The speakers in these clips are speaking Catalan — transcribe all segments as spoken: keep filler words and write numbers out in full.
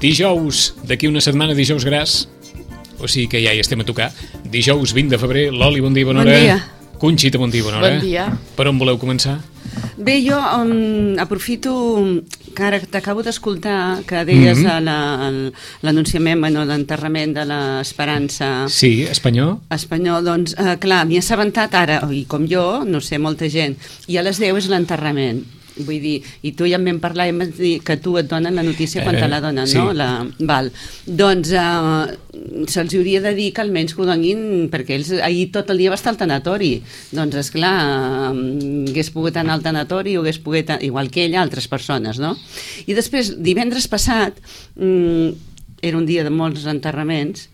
Dijous, d'aquí una setmana, dijous gras, o sigui que ja hi estem a tocar. Dijous vint de febrer. Loli, bon dia, bona hora. Bon dia. Conxita, bon dia, bona hora. Bon dia. Per on voleu començar? Bé, jo um, aprofito que ara t'acabo d'escoltar que deies Mhm. a la- al- l'anunciament, bueno, l'enterrament de l'Esperança Sí, espanyol. espanyol, doncs, eh, clar, m'hi he assabentat ara, i com jo, no sé, molta gent, i a les deu és l'enterrament. Vull dir, i tu ja en vam parlar i em vas dir que tu et donen la notícia quan Eh, te la donen, sí. no? La, val. Doncs eh, se'ls hauria de dir que almenys que ho donin, perquè ells ahir tot el dia va estar al tanatori. Doncs, esclar, eh, hagués pogut anar al tanatori, o hagués pogut, igual que ella, altres persones, no? I després, divendres passat, mm, era un dia de molts enterraments,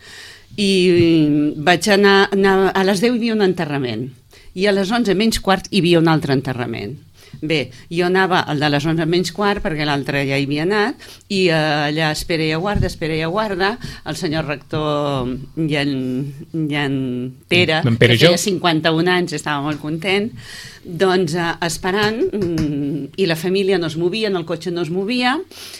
i vaig anar, anar a les deu hi havia un enterrament, i a les onze menys quart hi havia un altre enterrament. Bé, jo anava al de les onze menys quart perquè l'altre ja hi havia anat, i eh, allà espera i aguarda, espera i aguarda, el senyor rector i en, i en Pere, En Pere que feia Jo. cinquanta-un anys, estava molt content, doncs eh, esperant, mm, i la família no es movia, en el cotxe no es movia,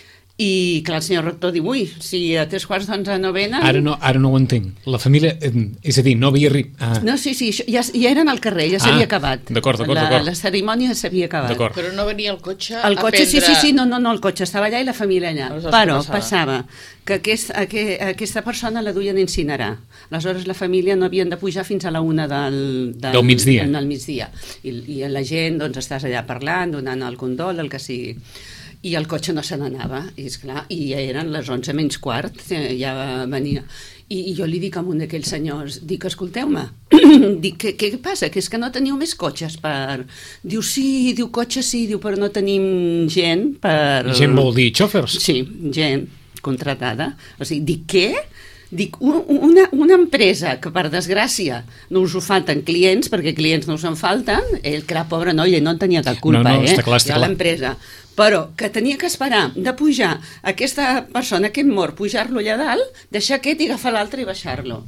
i clar, el senyor rector diu, ui, si a tres quarts d'onze no venen... Ara no, ara no ho entenc. La família, eh, és a dir, no havia arribat... Ah, No, sí, sí, això, ja, ja eren al carrer, ja s'havia Ah, acabat. d'acord, d'acord, la, d'acord. La cerimònia s'havia acabat. d'acord. Però no venia el cotxe El cotxe, a prendre... sí, sí, sí, no, no, no, el cotxe estava allà i la família allà. Aleshores, Però què passava? passava que aquest, aquest, aquesta persona la duien a incinerar. Aleshores la família no havien de pujar fins a la una del, del, Del migdia. Del migdia. I, I la gent, doncs, estàs allà parlant, donant el condol, el que sigui. I el cotxe no se n'anava, i esclar, i ja eren les onze menys quart, eh, ja venia. I, i jo li dic a un d'aquells senyors, dic, escolteu-me, dic, què, què passa? Que és que no teniu més cotxes per... Diu, sí, diu, cotxe sí, diu, però no tenim gent per... Gent vol dir xòfers? Sí, gent contratada. O sigui, dic, què? Dic, un- una, una empresa que, per desgràcia, no us ho falten clients, perquè clients no us en falten, ell, clar, pobre noi, ell no en tenia cap culpa, No, no, eh? està clar, està Ja clar. l'empresa. Però que tenia que esperar de pujar aquesta persona, aquest mort, pujar-lo allà dalt, deixar aquest i agafar l'altre i baixar-lo.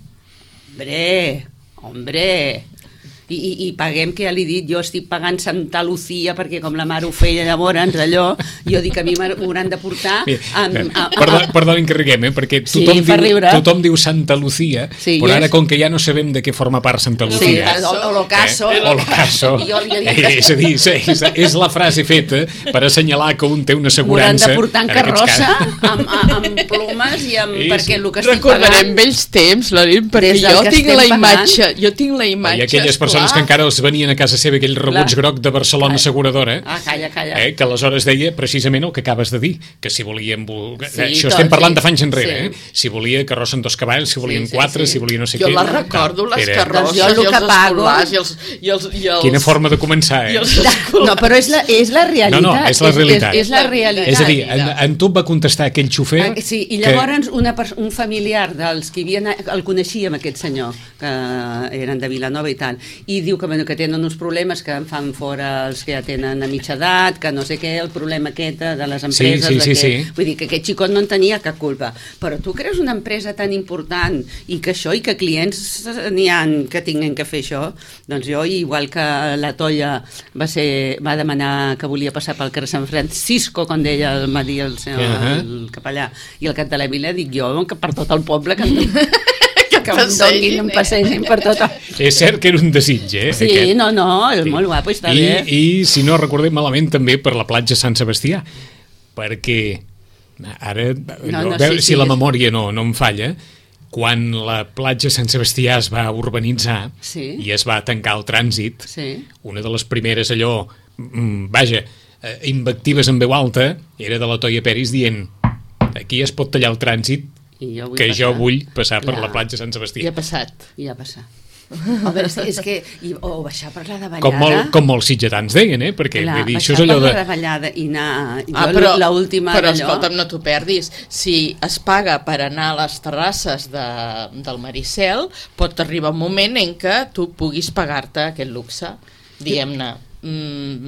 Hombre, hombre... I, i, i paguem, que ja li he dit, jo estic pagant Santa Lucía perquè com la mare ho feia llavors, allò, jo dic, a mi m'hauran de portar amb, amb, amb, Perdó, perdonin que riguem, eh? Perquè Sí, tothom, fa diu, riure. tothom diu Santa Lucía, Sí, però i ara és- com que ja no sabem de què forma part Santa Sí, Lucía... o, o l'ocaso. Eh? O l'ocaso. I jo li he dit Eh, és a dir, és, és, és la frase feta per assenyalar que un té una m'hauran assegurança... de portar en en aquests carrossa casos. amb, amb, amb plomes i amb, Sí, sí. perquè el que estic Recordarem pagant... vells temps, Lorin, perquè Des del jo que tinc estem la pagant. imatge, jo tinc la imatge, I aquelles persones que esclar. encara els venien a casa seva, aquell rebuig Clar. groc de Barcelona Ai. Asseguradora, Ah, calla, calla. eh, que aleshores deia precisament el que acabes de dir, que si volien... vol- Sí, Això tot, estem parlant sí. de fa anys enrere, Sí. eh? Si volia carrossa amb dos cavalls, si volien Sí, sí, quatre, sí. si volia no sé Jo què... les recordo, les Era- carrosses, Doncs jo el i que els pago- escolars, i els, i els, i els... Quina forma de començar, eh? I els escolars. No, però és la, és la realitat. No, no, és la realitat. És, és la realitat. És a dir, en, en tu et va contestar aquell xofer... Ah, sí, i llavors una pers- un familiar dels que hi havia, el coneixíem, aquest senyor, que eren de Vilanova i tal, i diu que, bueno, que tenen uns problemes, que en fan fora els que ja tenen a mitja edat, que no sé què, el problema aquest de les empreses... sí, de sí, que, sí. Vull dir que aquest xicot no en tenia cap culpa. Però tu creus una empresa tan important i que això, i que clients n'hi ha que tinguin que fer això? Doncs jo, igual que la Toia va, ser, va demanar que volia passar pel carrer Sant Francisco, com deia el Madí, el, senyor, Uh -huh. el capellà, i el cap de la vila, dic jo, que per tot el poble que em, que em Passegin, donin, em eh? passegin per tot el... És cert que era un desig, eh? Sí, aquest. no, no, és Sí. molt guapo, està I, bé. I, si no recordem malament, també per la platja Sant Sebastià, perquè ara, No, no, veu, sí, si sí. la memòria no, no em falla, quan la platja Sant Sebastià es va urbanitzar Sí. i es va tancar el trànsit, Sí. una de les primeres allò, mm, vaja, eh, invectives en veu alta, era de la Toia Peris dient aquí es pot tallar el trànsit, I jo vull que jo passar. vull passar per Clar. la platja Sant I Sebastià. ha passat. I ja passa. A veure, és, és que... I, o baixar per la davallada... Com, molt, com molts sitgetans deien, eh? Perquè Clar, vull dir, això baixar és allò per de... la davallada i anar... Ah, jo però, l'última però d'allò- escolta'm, no t'ho perdis. Si es paga per anar a les terrasses de, del Maricel, pot arribar un moment en què tu puguis pagar-te aquest luxe, diguem-ne. Mm,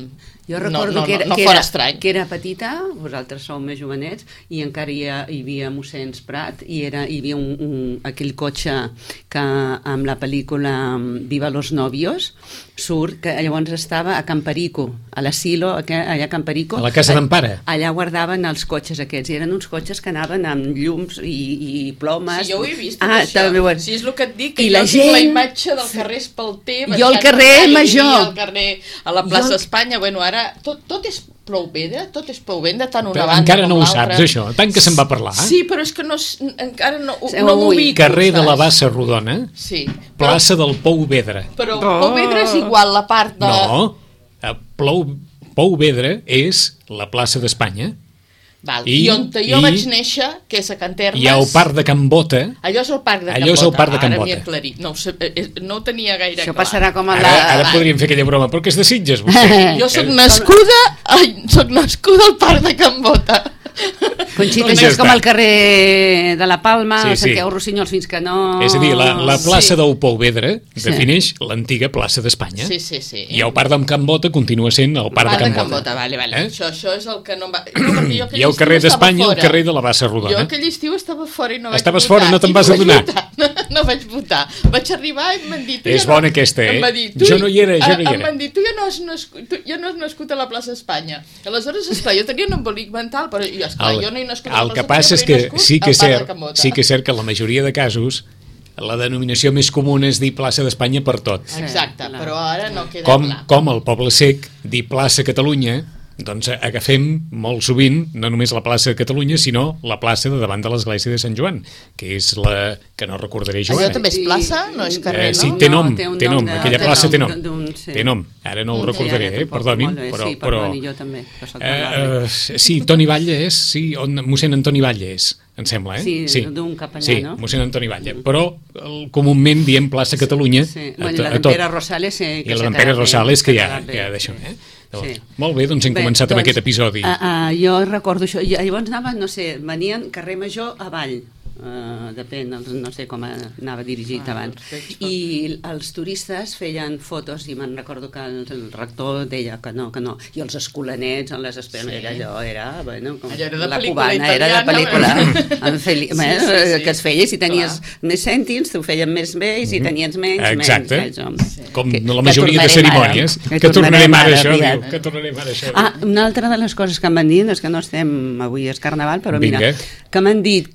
Jo recordo no, no, que, era, no, no que, fora era, estrany. que era petita, vosaltres sou més jovenets, i encara hi, ha, hi havia mossens Prat, i era, hi havia un, un, aquell cotxe que amb la pel·lícula Viva los novios surt, que llavors estava a Camperico, a l'asilo, allà a Camperico. A la casa d'en Pare. Allà guardaven els cotxes aquests, i eren uns cotxes que anaven amb llums i, i plomes. Sí, jo ho he vist, ah, això. També, bueno. Sí, és el que et dic, que I jo la tinc gent... la imatge del carrer Espalter, Jo al carrer Major. Al carrer, a la plaça Jo... Espanya, bueno, ara tot, tot és prou vedre, tot és prou vedre, tant una Però banda encara com no ho l'altra. saps, això, tant que se'n va parlar. Sí, però és que no, encara no, Sí, no m'ho ui. ubico, Carrer de la saps? Bassa Rodona, Sí. plaça del Pou Vedre. Però Oh. Pou Vedre és igual la part de... No, a Plou, Pou Vedre és la plaça d'Espanya. Val. I- I, on jo i- vaig néixer, que és a Can Termes... Hi ha el Parc de Can Bota. Allò és el Parc de Can Allò és el Bota. Parc de Can Ara Bota. m'hi he aclarit. No, ho sé, eh, no ho tenia gaire Això clar. passarà com a Ara, la... ara podríem fer aquella broma, però que és de Sitges, vostè. Jo sóc Eh, nascuda, ai, sóc nascuda al Parc de Can Bota. Conxita, Doncs això ja és com està. el carrer de la Palma, Sí, sí, sí. Santiago Rossinyols fins que no... És a dir, la, la plaça Sí. del Pou Vedre Sí. defineix l'antiga plaça d'Espanya. Sí, sí, sí. I el Parc de Can Bota continua sent el Parc, Parc de Can Bota. vale, vale. Eh? Això, això és el que no em va... No, perquè jo aquell Hi ha el estiu carrer estava d'Espanya i el fora. carrer de la Bassa Jo Rodona. aquell estiu estava fora i no vaig Estaves votar. fora, no te'n i vas vaig adonar. votar. No, no vaig votar. Vaig arribar i em van dir... Tu És ja bona no... aquesta, eh? Em va dir, tu... Jo no hi era, jo no hi Em era. van dir, tu ja no has nascut, tu ja no has nascut a la plaça Espanya. Aleshores, esclar, jo tenia un embolic mental, però jo, esclar, El, jo no he nascut a la el plaça que passa és Espanya, que però he nascut sí que és al Parc de cert, Can Bota. sí que és cert que en la majoria de casos la denominació més comuna és dir plaça d'Espanya per tot. Exacte, clar. però ara no queda Com, clar. com el Poble Sec dir plaça Catalunya, doncs agafem molt sovint no només la plaça de Catalunya, sinó la plaça de davant de l'església de Sant Joan, que és la que no recordaré jo Allò ara. també és plaça? No és carrer, Eh, sí, no? té No, nom, té un té nom nom, de- aquella de plaça nom, té nom. d'un- sí. Té nom, ara no ho Sí, recordaré, ara eh, tampoc, perdonin, molt bé, però... sí, però perdoni, jo també, que soc del eh, barri. eh, sí, Toni Batlle és, sí, on, mossèn Antoni Batlle és, em sembla, eh? Sí, d'un cap allà, sí, no? mossèn Antoni Batlle, però el, comúment diem plaça Catalunya Sí. a, Bueno, i to- la a d'en tot. Pere Rosales... Sí, I la d'en Pere Rosales, que ja, que ja d'això, sí. eh? Llavors, Sí. molt bé, doncs hem Bé, començat amb doncs, aquest episodi. Uh, uh, jo recordo això. I llavors anaven, no sé, venien carrer Major avall. Uh, depèn, els, no sé com anava dirigit Ah, abans. doncs, I els turistes feien fotos i me'n recordo que el, el rector deia que no, que no. I els escolanets en les esperes, Sí. era allò, era, bueno, com Allò era de la pel·lícula cubana, era de italiana, pel·lícula en feli... Sí, sí, sí, sí. que es feia, si tenies Clar. més cèntims, t'ho feien més bé, i si tenies menys, Exacte. menys. menys Sí. Com que- la que majoria de tornarem cerimònies. ara, que Que tornarem tornarem ara, ara, això, aviat. diu, que tornarem ara, això. Ah, una altra de les coses que em van dir, és que no estem avui és Carnaval, però mira, Vinga. que m'han dit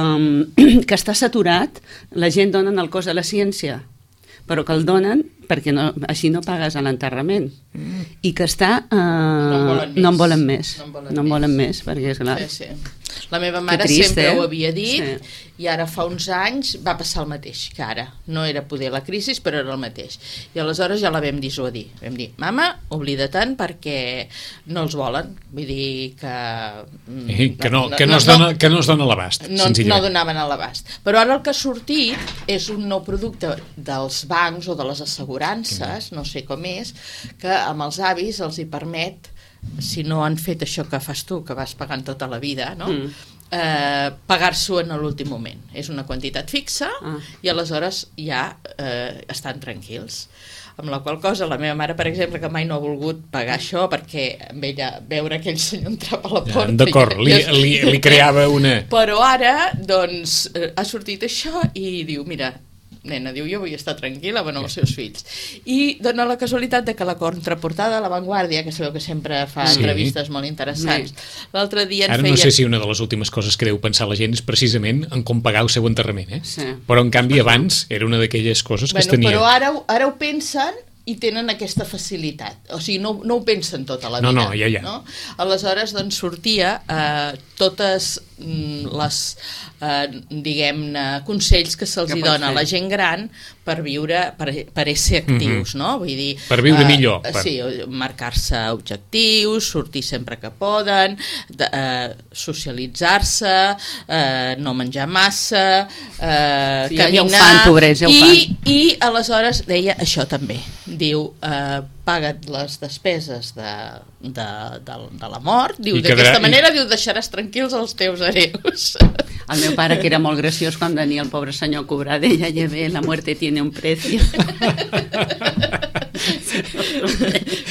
que, que està saturat, la gent donen el cost de la ciència, però que el donen perquè no, així no pagues a l'enterrament. Mm. I que està... Eh, No en volen més. no en volen més. No en volen No en més. volen més, perquè és clar... Sí, sí. La meva mare trist, sempre eh? ho havia dit, Sí. i ara fa uns anys va passar el mateix que ara. No era poder la crisi, però era el mateix. I aleshores ja la vam dissuadir. Vam dir, mama, oblida-te'n perquè no els volen. Vull dir que... mm, Eh, que, no, que, no es dona, que no es dona l'abast, no, no senzillament. donaven a l'abast. Però ara el que ha sortit és un nou producte dels bancs o de les assegurances, no sé com és, que amb els avis els hi permet, si no han fet això que fas tu, que vas pagant tota la vida, no? Mm. Eh, pagar-s'ho en l'últim moment. És una quantitat fixa Ah. i aleshores ja eh, estan tranquils. Amb la qual cosa, la meva mare, per exemple, que mai no ha volgut pagar això perquè amb ella veure aquell senyor entrar a la Ja, porta... D'acord, ja- li, ja- li, li creava una... Però ara, doncs, eh, ha sortit això i diu, mira, nena, diu, jo vull estar tranquil·la amb els seus fills. I dona la casualitat de que la contraportada de La Vanguardia, que sabeu que sempre fa Sí. entrevistes molt interessants, l'altre dia en Ara feia... no sé si una de les últimes coses que deu pensar la gent és precisament en com pagar el seu enterrament, eh? Sí. Però en canvi abans era una d'aquelles coses que Bueno, es tenia. però ara, ho- ara ho pensen i tenen aquesta facilitat. O sigui, no, no ho pensen tota la No, vida. no, ja, ja. No? Aleshores, doncs, sortia eh, totes mm, les, eh, diguem-ne, consells que se'ls Que hi pots dona a fer. la gent gran per viure, per, per ésser actius, no? Vull dir... Per viure eh, millor, per- Sí, marcar-se objectius, sortir sempre que poden, de, eh, socialitzar-se, eh, no menjar massa, eh, Sí, ja- ja ho caminar... fan, pobrets, ja ho i, fan. I aleshores deia això també. Diu, eh, paga't les despeses de, de, de, de la mort. Diu, I quedarà- d'aquesta i- manera, diu, deixaràs tranquils els teus hereus. El meu pare, que era molt graciós, quan venia el pobre senyor a cobrar, deia, ja ve, la muerte tiene un precio.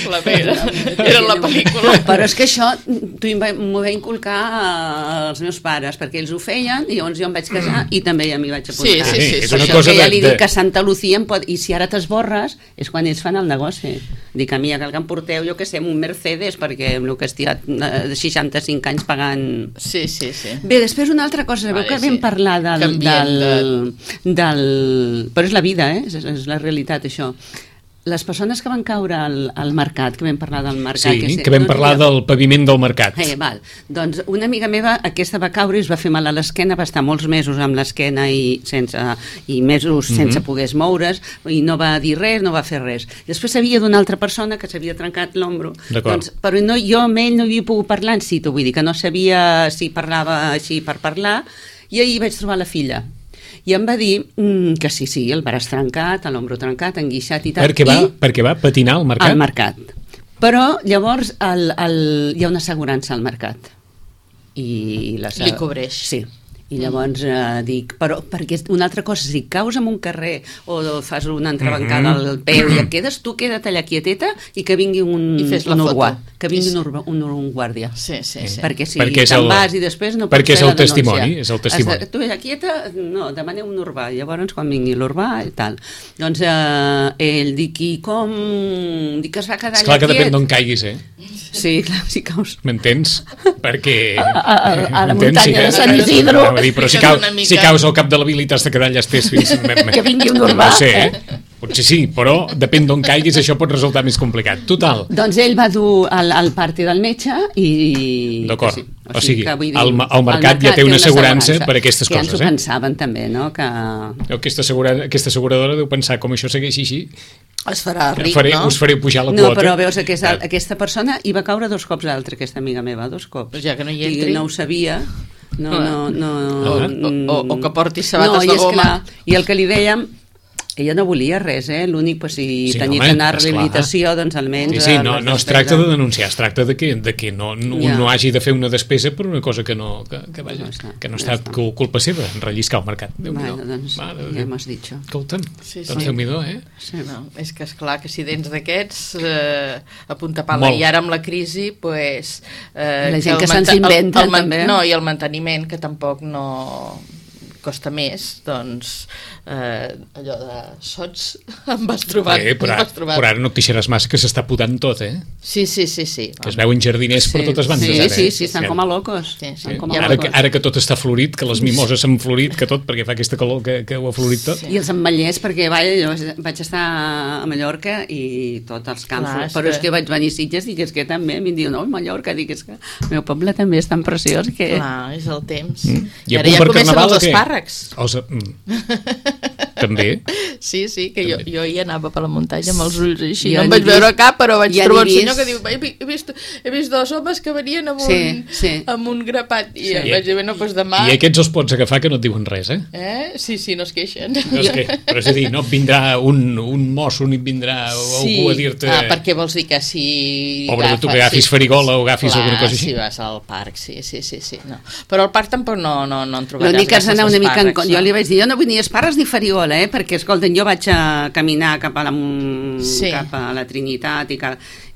pel·lícula, bé, era la pel·lícula. Però és que això m'ho va inculcar als meus pares, perquè ells ho feien, i llavors jo em vaig casar i també ja m'hi vaig apuntar. Sí, sí, sí. És una Això cosa que ja de- li de- dic que Santa Lucía em pot... I si ara t'esborres, és quan ells fan el negoci. Dic, a mi cal que em porteu, jo que sé, un Mercedes, perquè el que estic de seixanta-cinc anys pagant... Sí, sí, sí. Bé, després una altra cosa, veu Vale, que sí. vam parlar del, Canviem del, del... Però és la vida, eh? És, és la realitat, això. Les persones que van caure al, al mercat, que vam parlar del mercat... Sí, sé- que vam no parlar diria- del paviment del mercat. Eh, val. Doncs una amiga meva, aquesta va caure i es va fer mal a l'esquena, va estar molts mesos amb l'esquena i, sense, i mesos sense poder moure's, i no va dir res, no va fer res. I després sabia d'una altra persona que s'havia trencat l'ombro, D'acord. doncs, però no, jo amb ell no havia pogut parlar en situ, vull dir que no sabia si parlava així per parlar, i ahir vaig trobar la filla. I em va dir mm, que sí, sí, el braç trencat, l'ombro trencat, enguixat i tal. Perquè va, I perquè va patinar al mercat? al mercat. Però llavors el, el, hi ha una assegurança al mercat. I la, Li cobreix. Sí. I llavors eh, dic, però perquè una altra cosa, si caus en un carrer o fas una entrebancada Mhm. al peu i et quedes, tu queda't allà quieteta i que vingui un, I fes la un foto. urbà, que vingui Sí. un, urba, un, un guàrdia. Sí, sí, sí. Perquè si Perquè és te'n el- vas i després no perquè pots és fer el la denúncia. testimoni, és el testimoni. Has de, tu allà quieta, no, demaneu un urbà, llavors quan vingui l'urbà i tal. Doncs eh, ell dic, i com... Dic que es va quedar Esclar allà que depèn quiet. d'on caiguis, eh? Sí, clar, si caus... M'entens? Perquè... A- a- a la m'entens? muntanya de que- Sant Isidro. Anava a dir, però si, Que és cau, una mica- si caus al cap de la vila i t'has de quedar allà estès fins... Que vingui un urbà. No ho sé, eh? Potser sí, però depèn d'on caiguis, això pot resultar més complicat. Total. Doncs ell va dur al, al parti del metge i... D'acord. Sí, O sigui, que vull dir, el ma- el mercat ja té una assegurança per a aquestes que ja coses, ens ho eh? pensaven també, no? Que... Aquesta, assegura, aquesta asseguradora deu pensar, com això segueixi així, Es farà ric, faré, no? us faré pujar la No, quota. però veus, aquesta, Ah. aquesta persona hi va caure dos cops l'altra, aquesta amiga meva, dos cops. Però ja que no hi I entri. no ho sabia. No, no, no, Ah. mm, O- o- o que porti sabates no, i de és goma. clar, I el que li dèiem, ella no volia res, eh? L'únic, pues, si Sí, tenia home, que anar a esclar. rehabilitació, doncs almenys... Sí, sí, eh, no, les no es despeses. tracta de denunciar, es tracta de que, de que no, no, Ja. no hagi de fer una despesa per una cosa que no, que, que, vaja, No està, que no ha ja estat està. cu- culpa seva, relliscar el mercat. Déu-n'hi-do. Bueno, doncs, Mare de ja Déu. m'has dit això. Escolta'm, Sí, doncs sí. Déu-n'hi-do, eh? Sí. No, és que és clar que si dents d'aquests eh, a punta pala Molt. i ara amb la crisi pues, eh, La gent que el se'ns manta- el- inventen, el man- també. no, i el manteniment que tampoc no costa més, doncs eh, allò de sots em vas trobar, Eh, però, em ara, vas trobar. però ara no et queixaràs massa que s'està podant tot, eh? Sí, sí, sí, sí. Que es veuen jardiners per totes bandes. Sí, ara, eh? sí, sí, estan Ja. com a locos. Sí, sí. Estan Sí. com a Ara, locos. que, ara que tot està florit, que les mimoses s'han florit, que tot, perquè fa aquesta calor que, que ho ha florit tot. Sí. I els ametllers, perquè vaja, jo vaig estar a Mallorca i tots els camps, Clar, és però que- és que vaig venir a Sitges i que és que també em diuen, no, Mallorca, dic, és que el meu poble també és tan preciós que... Clar, és el temps. Mm. I, a ara punt ja per comencen Carnaval, els o què? espàrrecs. Els, mm. També. Sí, sí, que jo, També. jo hi anava per la muntanya amb els ulls així. Jo no em n'he vaig veure vist- cap, però vaig ja trobar un n'he senyor vist. que diu he, vi- he, vist, he vist dos homes que venien amb, Sí, un, sí. amb un grapat i Sí. em vaig dir, bueno, doncs demà... I aquests els pots agafar que no et diuen res, eh? Eh? Sí, sí, no es queixen. No és que, però és a dir, no et vindrà un, un mosso ni et vindrà Sí, algú a dir-te... ah, perquè vols dir que si... Pobre de tu, que agafis farigola o agafis clar, alguna cosa així. si vas al parc, sí, sí, sí, sí no. Però al parc tampoc no, no, no en trobaràs L'únic que has d'anar una mica en espàrrecs, compte. Jo li vaig dir, jo no vull ni espàrrecs ni fariola, eh? Perquè, escolten, jo vaig a caminar cap a la, Sí. cap a la Trinitat i, cap,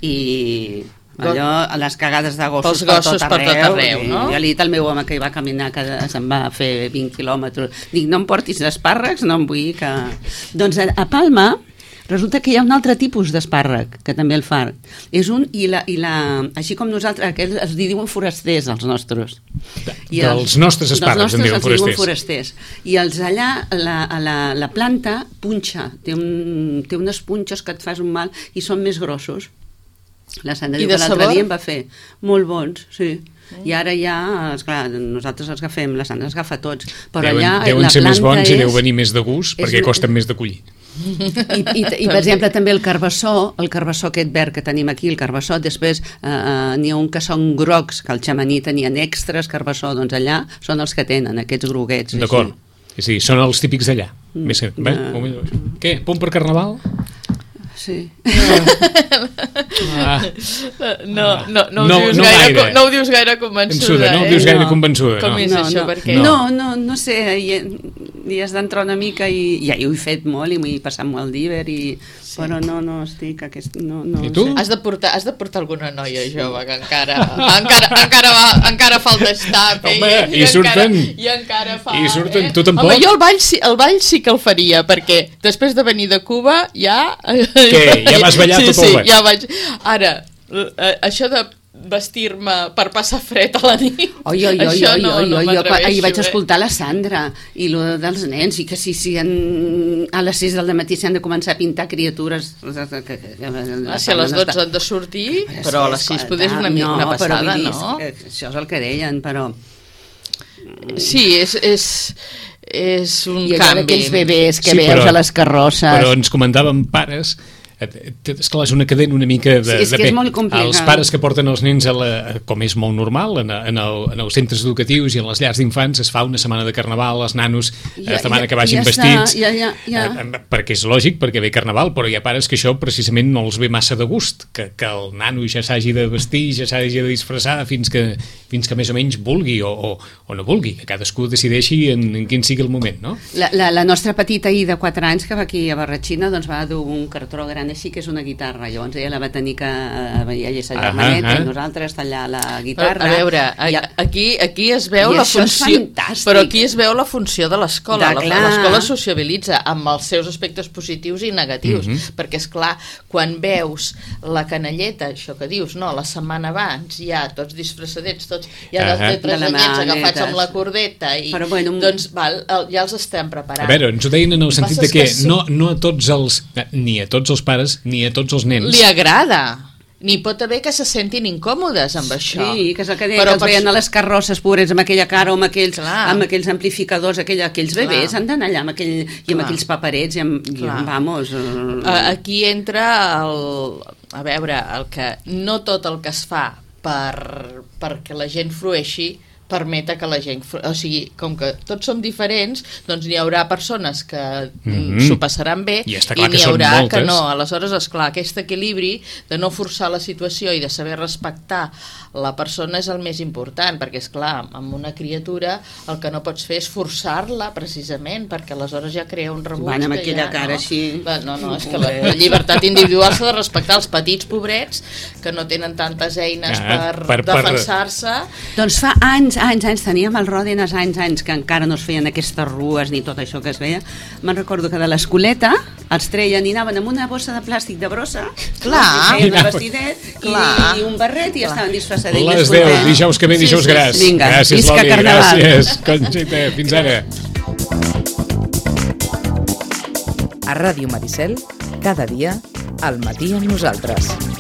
i allò, a les cagades de gossos, Pels gossos per tot per arreu, tot arreu, i no? jo li he dit al meu home que hi va caminar, que se'n va fer vint quilòmetres, dic, no em portis espàrrecs, no em vull que... Doncs a, a Palma resulta que hi ha un altre tipus d'espàrrec que també el fa. És un, i la, i la, així com nosaltres, aquells els diuen forasters, els nostres. I Dels nostres espàrrecs, dels en diuen nostres els diuen forasters. forasters. I els allà, la, a la, la planta punxa, té, un, té unes punxes que et fas un mal i són més grossos. La Sandra I diu de que l'altre sabor? dia em va fer molt bons, sí. I ara ja, esclar, nosaltres els agafem, la Sandra els agafa tots, però Deuen, allà deuen la ser més planta bons és... i deu venir més de gust, és perquè una- costen més de collir. I, i, i per exemple també el carbassó, el carbassó aquest verd que tenim aquí, el carbassó, després eh, eh, n'hi ha un que són grocs, que al xamaní tenien extras carbassó, doncs allà són els que tenen, aquests groguets. D'acord. així. Sí, són els típics d'allà. Mm. Més que- bé, No. un- Què? Punt per Carnaval? Sí. Ah, No, no, no, ho, No, dius no gaire, gaire. co- no ho dius gaire convençuda, Convençuda, no ho eh? dius gaire No. convençuda. Com no. és no, això, no. per què? No, no, no sé, hi- i has d'entrar una mica i ja ho he fet molt i m'he passat molt d'hivern i... Sí. Però no, no estic aquest... No, no I tu? Has de, portar, has de portar alguna noia jove que encara encara, encara, va, encara falta estar Home, i, i surten encara, i encara fa, i surten, eh? tu tampoc? Home, jo el ball, el ball sí que el faria perquè després de venir de Cuba ja... Què? Ja vas ballar sí, tot el sí, ball? ja vaig... Ara, això de vestir-me per passar fred a la nit. Oi, oi, oi, Això oi, no, oi, no oi, m'atreveixo, ahir vaig eh? escoltar la Sandra i lo dels nens i que si, si en, a les sis del matí s'han de començar a pintar criatures que, que, que, ah, si a les dotze han de sortir, però, però a les sis podés una mica no, una passada, però dir, no? Això és el que deien, però... Sí, és... és és un I canvi. I aquells bebès que sí, veus però, a les carrosses... Però ens comentaven pares... Esclar, és una cadena una mica de, sí, és de que bé. és molt complicat. Els pares que porten els nens, a la, com és molt normal, en, en, el, en els centres educatius i en les llars d'infants es fa una setmana de carnaval, els nanos ja, es demana ja, que vagin ja vestits, està, ja, ja, ja. Eh, perquè és lògic, perquè ve carnaval, però hi ha pares que això precisament no els ve massa de gust, que, que el nano ja s'hagi de vestir, ja s'hagi de disfressar fins que, fins que més o menys vulgui o, o, o no vulgui, que cadascú decideixi en, en quin sigui el moment, no? La, la, la nostra petita ahir de quatre anys que va aquí a Barratxina doncs va dur un cartró gran així que és una guitarra. Llavors ella la va tenir que veia a sa germaneta ah, ah. i nosaltres tallar la guitarra. A veure, a, aquí, aquí es veu I la funció, però aquí es veu la funció de l'escola. L'escola sociabilitza amb els seus aspectes positius i negatius, mm -hmm. perquè és clar, quan veus la canalleta, això que dius, no, la setmana abans, ja tots disfressadets, tots ja dels uh -huh. tres anyets agafats amb la cordeta i però, bueno, doncs val, ja els estem preparant. A veure, ens ho deien en el sentit de que, que no, no a tots els, ni a tots els pares, ni a tots els nens li agrada. N'hi pot haver que se sentin incòmodes amb això. Sí, que és el que deia, però que els veien a les carrosses pobrets amb aquella cara o amb aquells, amb aquells amplificadors, aquella, aquells bebès clar. Han d'anar allà amb aquell, i amb clar. Aquells paperets i amb, i amb vamos... Uh... Aquí entra el... A veure, el que no tot el que es fa per, perquè la gent frueixi permeta que la gent... O sigui, com que tots som diferents, doncs n'hi haurà persones que mm-hmm. s'ho passaran bé i, i n'hi haurà que no. Aleshores, esclar, aquest equilibri de no forçar la situació i de saber respectar la persona és el més important, perquè, esclar, amb una criatura el que no pots fer és forçar-la, precisament, perquè aleshores ja crea un rebuig. Van amb aquella ja, cara no? així... No, no, és que la, la llibertat individual s'ha de respectar els petits pobrets que no tenen tantes eines ah, per, per defensar-se. Per... Doncs fa anys, anys, anys, teníem el Ròdenes, anys, anys, que encara no es feien aquestes rues ni tot això que es veia. Me'n recordo que de l'escoleta els treien i anaven amb una bossa de plàstic de brossa, clar, i un vestidet clar. I un barret i clar. Estaven disfressats. Les deu, dijous que ve, dijous sí, sí, gras. Vinga, gràcies, Loli, gràcies. Conxita, fins ara. A Ràdio Maricel, cada dia, al matí amb nosaltres.